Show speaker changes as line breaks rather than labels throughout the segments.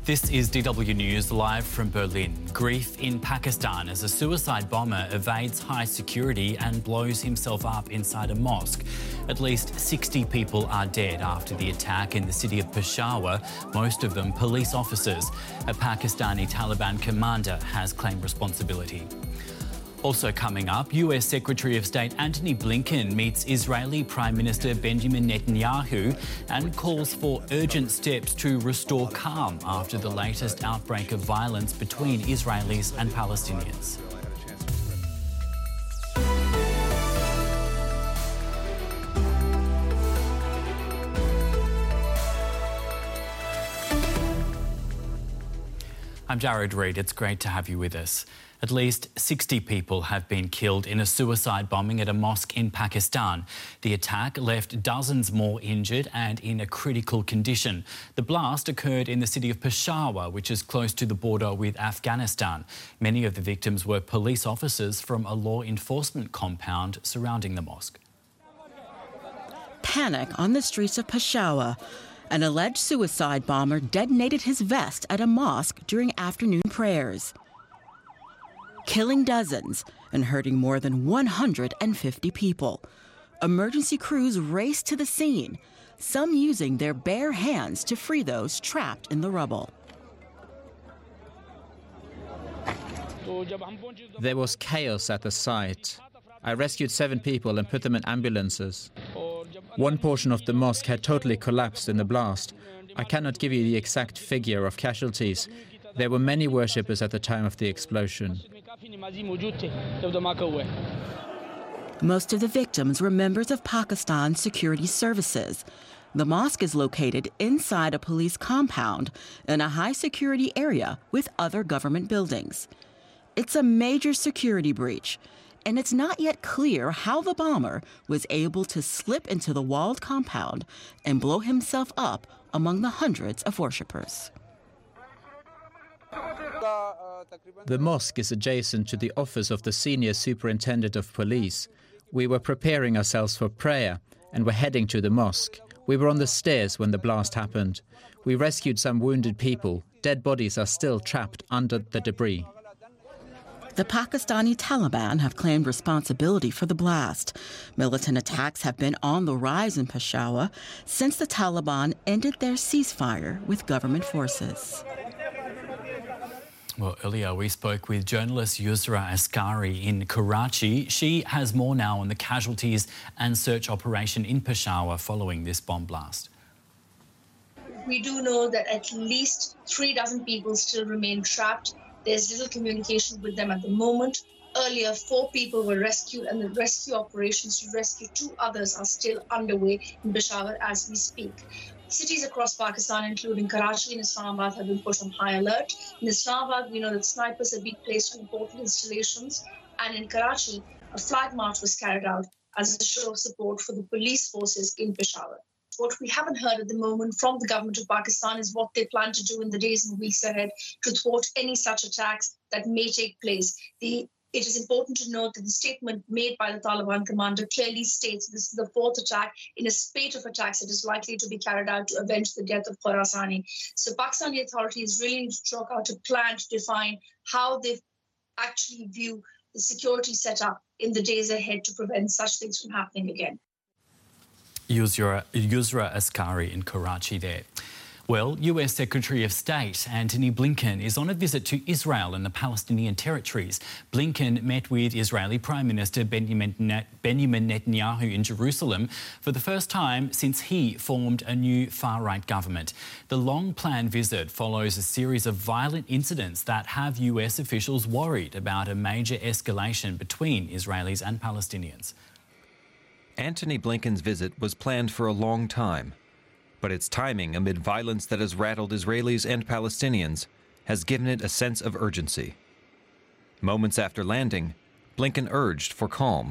This is DW News live from Berlin. Grief in Pakistan as a suicide bomber evades high security and blows himself up inside a mosque. At least 60 people are dead after the attack in the city of Peshawar, most of them police officers. A Pakistani Taliban commander has claimed responsibility. Also coming up, US Secretary of State Antony Blinken meets Israeli Prime Minister Benjamin Netanyahu and calls for urgent steps to restore calm after the latest outbreak of violence between Israelis and Palestinians. I'm Jared Reid. It's great to have you with us. At least 60 people have been killed in a suicide bombing at a mosque in Pakistan. The attack left dozens more injured and in a critical condition. The blast occurred in the city of Peshawar, which is close to the border with Afghanistan. Many of the victims were police officers from a law enforcement compound surrounding the mosque.
Panic on the streets of Peshawar. An alleged suicide bomber detonated his vest at a mosque during afternoon prayers, killing dozens and hurting more than 150 people. Emergency crews raced to the scene, some using their bare hands to free those trapped in the rubble.
There was chaos at the site. I rescued 7 people and put them in ambulances. One portion of the mosque had totally collapsed in the blast. I cannot give you the exact figure of casualties. There were many worshippers at the time of the explosion.
Most of the victims were members of Pakistan's security services. The mosque is located inside a police compound in a high-security area with other government buildings. It's a major security breach, and it's not yet clear how the bomber was able to slip into the walled compound and blow himself up among the hundreds of worshippers.
The mosque is adjacent to the office of the Senior Superintendent of Police. We were preparing ourselves for prayer and were heading to the mosque. We were on the stairs when the blast happened. We rescued some wounded people. Dead bodies are still trapped under the debris.
The Pakistani Taliban have claimed responsibility for the blast. Militant attacks have been on the rise in Peshawar since the Taliban ended their ceasefire with government forces.
Well, earlier we spoke with journalist Yusra Askari in Karachi. She has more now on the casualties and search operation in Peshawar following this bomb blast.
We do know that at least 3 dozen people still remain trapped. There's little communication with them at the moment. Earlier, 4 people were rescued, and the rescue operations to rescue 2 others are still underway in Peshawar as we speak. Cities across Pakistan, including Karachi and Islamabad, have been put on high alert. In Islamabad, we know that snipers have been placed on important installations. And in Karachi, a flag march was carried out as a show of support for the police forces in Peshawar. What we haven't heard at the moment from the government of Pakistan is what they plan to do in the days and weeks ahead to thwart any such attacks that may take place. It is important to note that the statement made by the Taliban commander clearly states this is the 4th attack in a spate of attacks that is likely to be carried out to avenge the death of Khorasani. So Pakistani authorities really need to chalk out a plan to define how they actually view the security setup in the days ahead to prevent such things from happening again.
Yusra Askari in Karachi there. Well, US Secretary of State Antony Blinken is on a visit to Israel and the Palestinian territories. Blinken met with Israeli Prime Minister Benjamin Netanyahu in Jerusalem for the first time since he formed a new far-right government. The long-planned visit follows a series of violent incidents that have US officials worried about a major escalation between Israelis and Palestinians.
Antony Blinken's visit was planned for a long time, but its timing amid violence that has rattled Israelis and Palestinians has given it a sense of urgency. Moments after landing, Blinken urged for calm.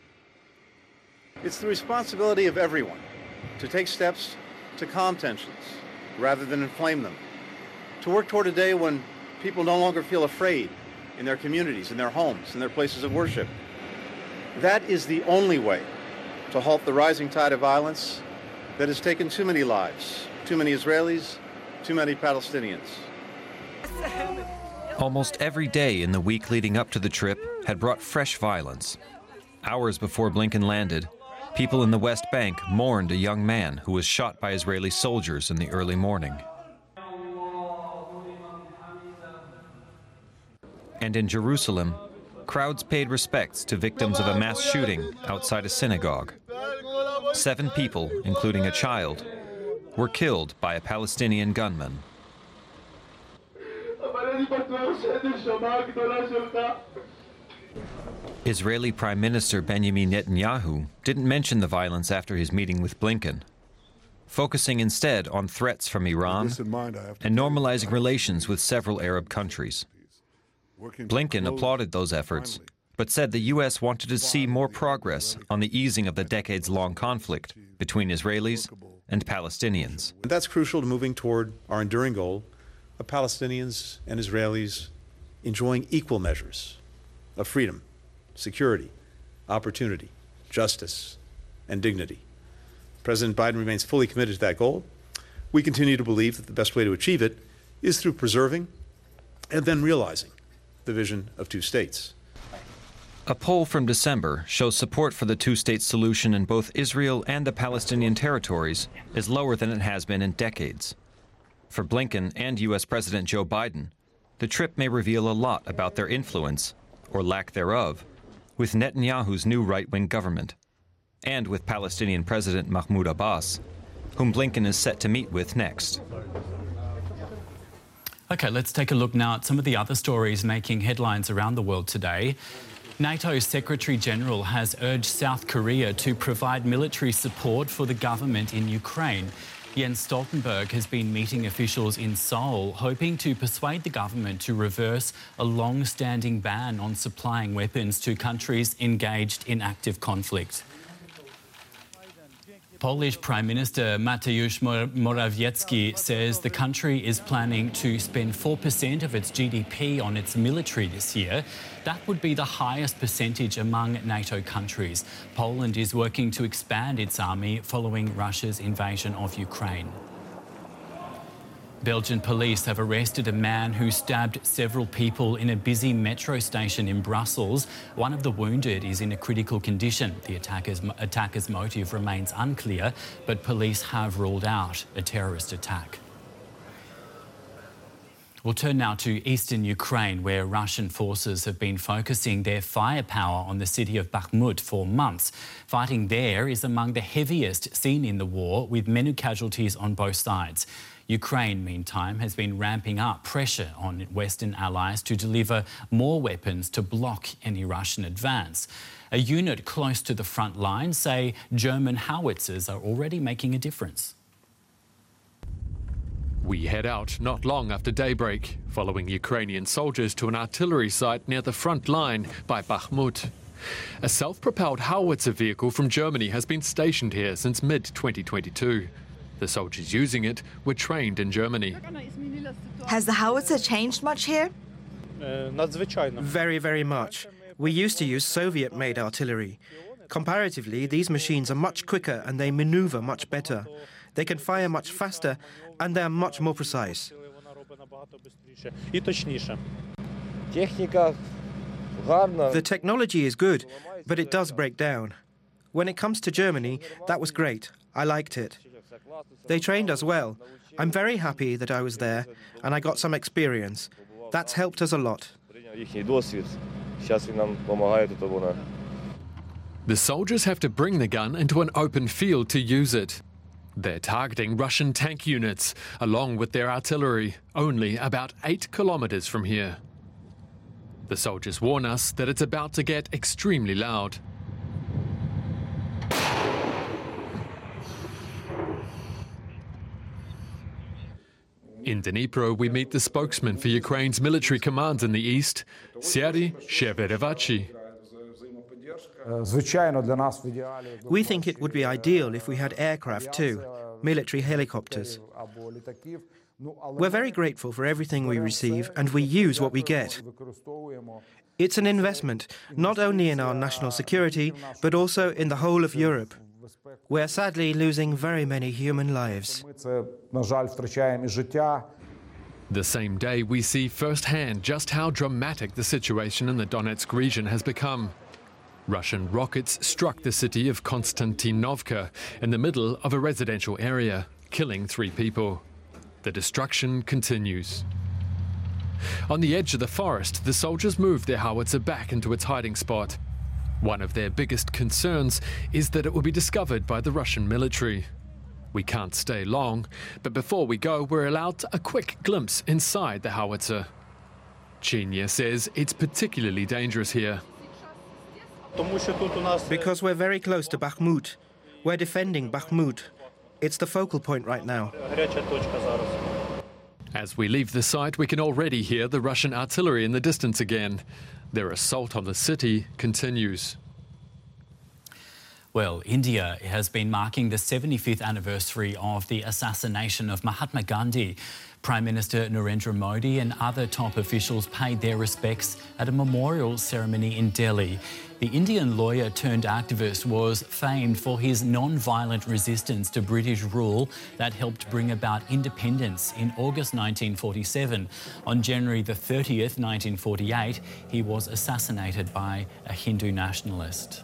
It's the responsibility of everyone to take steps to calm tensions rather than inflame them, to work toward a day when people no longer feel afraid in their communities, in their homes, in their places of worship. That is the only way to halt the rising tide of violence that has taken too many lives, too many Israelis, too many Palestinians.
Almost every day in the week leading up to the trip had brought fresh violence. Hours before Blinken landed, people in the West Bank mourned a young man who was shot by Israeli soldiers in the early morning. And in Jerusalem, crowds paid respects to victims of a mass shooting outside a synagogue. 7 people, including a child, were killed by a Palestinian gunman. Israeli Prime Minister Benjamin Netanyahu didn't mention the violence after his meeting with Blinken, focusing instead on threats from Iran and normalizing relations with several Arab countries. Blinken applauded those efforts, but said the U.S. wanted to see more progress on the easing of the decades-long conflict between Israelis and Palestinians.
And that's crucial to moving toward our enduring goal of Palestinians and Israelis enjoying equal measures of freedom, security, opportunity, justice, and dignity. President Biden remains fully committed to that goal. We continue to believe that the best way to achieve it is through preserving and then realizing the vision of 2 states.
A poll from December shows support for the 2-state solution in both Israel and the Palestinian territories is lower than it has been in decades. For Blinken and U.S. President Joe Biden, the trip may reveal a lot about their influence, or lack thereof, with Netanyahu's new right-wing government, and with Palestinian President Mahmoud Abbas, whom Blinken is set to meet with next.
OK, let's take a look now at some of the other stories making headlines around the world today. NATO's Secretary-General has urged South Korea to provide military support for the government in Ukraine. Jens Stoltenberg has been meeting officials in Seoul, hoping to persuade the government to reverse a long-standing ban on supplying weapons to countries engaged in active conflict. Polish Prime Minister Mateusz Morawiecki says the country is planning to spend 4% of its GDP on its military this year. That would be the highest percentage among NATO countries. Poland is working to expand its army following Russia's invasion of Ukraine. Belgian police have arrested a man who stabbed several people in a busy metro station in Brussels. One of the wounded is in a critical condition. The attacker's motive remains unclear, but police have ruled out a terrorist attack. We'll turn now to eastern Ukraine, where Russian forces have been focusing their firepower on the city of Bakhmut for months. Fighting there is among the heaviest seen in the war, with many casualties on both sides. Ukraine, meantime, has been ramping up pressure on Western allies to deliver more weapons to block any Russian advance. A unit close to the front line say German howitzers are already making a difference.
We head out not long after daybreak, following Ukrainian soldiers to an artillery site near the front line by Bakhmut. A self-propelled howitzer vehicle from Germany has been stationed here since mid-2022. The soldiers using it were trained in Germany.
Has the howitzer changed much here?
Very, very much. We used to use Soviet-made artillery. Comparatively, these machines are much quicker and they maneuver much better. They can fire much faster and they are much more precise. The technology is good, but it does break down. When it comes to Germany, that was great. I liked it. They trained us well. I'm very happy that I was there and I got some experience. That's helped us a lot.
The soldiers have to bring the gun into an open field to use it. They're targeting Russian tank units, along with their artillery, only about 8 kilometers from here. The soldiers warn us that it's about to get extremely loud. In Dnipro, we meet the spokesman for Ukraine's military command in the east, Serhiy Sheverevachi.
We think it would be ideal if we had aircraft too, military helicopters. We're very grateful for everything we receive and we use what we get. It's an investment, not only in our national security, but also in the whole of Europe. We're sadly losing very many human lives.
The same day, we see firsthand just how dramatic the situation in the Donetsk region has become. Russian rockets struck the city of Konstantinovka in the middle of a residential area, killing 3 people. The destruction continues. On the edge of the forest, the soldiers moved their howitzer back into its hiding spot. One of their biggest concerns is that it will be discovered by the Russian military. We can't stay long, but before we go, we're allowed a quick glimpse inside the howitzer. Chinya says it's particularly dangerous here.
Because we're very close to Bakhmut. We're defending Bakhmut. It's the focal point right now.
As we leave the site, we can already hear the Russian artillery in the distance again. Their assault on the city continues.
Well, India has been marking the 75th anniversary of the assassination of Mahatma Gandhi. Prime Minister Narendra Modi and other top officials paid their respects at a memorial ceremony in Delhi. The Indian lawyer turned activist was famed for his non-violent resistance to British rule that helped bring about independence in August 1947. On January the 30th, 1948, he was assassinated by a Hindu nationalist.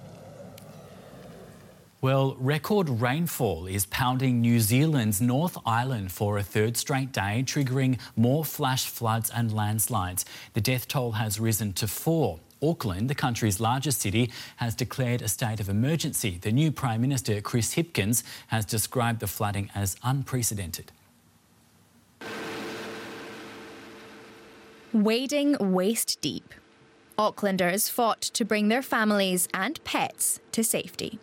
Well, record rainfall is pounding New Zealand's North Island for a 3rd straight day, triggering more flash floods and landslides. The death toll has risen to 4. Auckland, the country's largest city, has declared a state of emergency. The new Prime Minister, Chris Hipkins, has described the flooding as unprecedented.
Wading waist deep, Aucklanders fought to bring their families and pets to safety.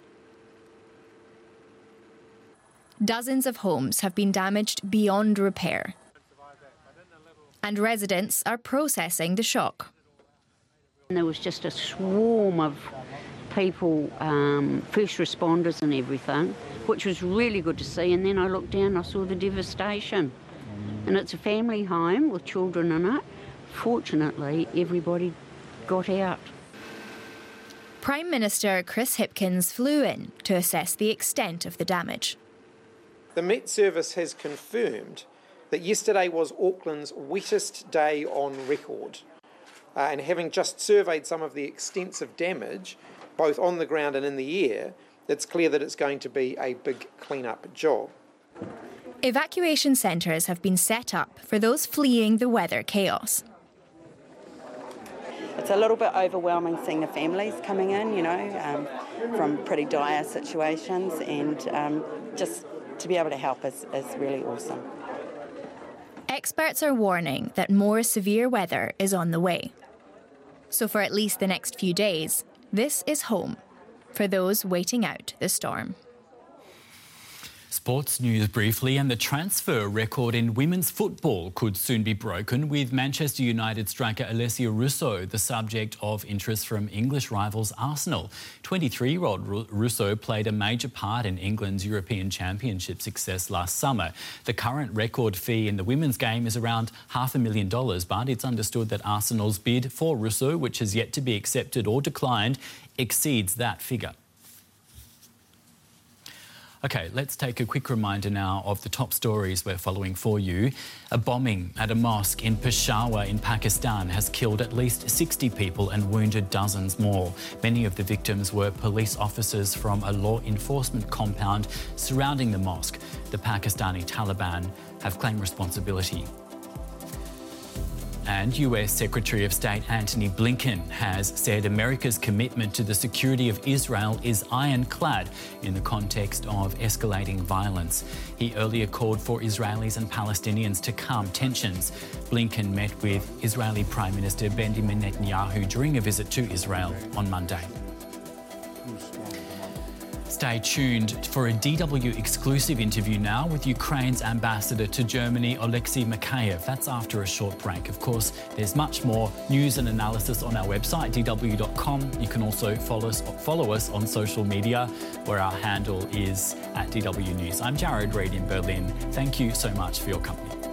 Dozens of homes have been damaged beyond repair, and residents are processing the shock.
And there was just a swarm of people, first responders and everything, which was really good to see. And then I looked down, I saw the devastation. And it's a family home with children in it. Fortunately, everybody got out.
Prime Minister Chris Hipkins flew in to assess the extent of the damage.
The Met Service has confirmed that yesterday was Auckland's wettest day on record. And having just surveyed some of the extensive damage, both on the ground and in the air, it's clear that it's going to be a big clean-up job.
Evacuation centres have been set up for those fleeing the weather chaos.
It's a little bit overwhelming seeing the families coming in, from pretty dire situations, and just to be able to help is really awesome.
Experts are warning that more severe weather is on the way. So for at least the next few days, this is home for those waiting out the storm.
Sports news briefly, and the transfer record in women's football could soon be broken, with Manchester United striker Alessia Russo the subject of interest from English rivals Arsenal. 23-year-old Russo played a major part in England's European Championship success last summer. The current record fee in the women's game is around $500,000, but it's understood that Arsenal's bid for Russo, which has yet to be accepted or declined, exceeds that figure. OK, let's take a quick reminder now of the top stories we're following for you. A bombing at a mosque in Peshawar in Pakistan has killed at least 60 people and wounded dozens more. Many of the victims were police officers from a law enforcement compound surrounding the mosque. The Pakistani Taliban have claimed responsibility. And US Secretary of State Antony Blinken has said America's commitment to the security of Israel is ironclad in the context of escalating violence. He earlier called for Israelis and Palestinians to calm tensions. Blinken met with Israeli Prime Minister Benjamin Netanyahu during a visit to Israel on Monday. Stay tuned for a DW exclusive interview now with Ukraine's ambassador to Germany, Oleksiy Mikheyev. That's after a short break. Of course, there's much more news and analysis on our website, dw.com. You can also follow us on social media, where our handle is @DW News. I'm Jared Reid in Berlin. Thank you so much for your company.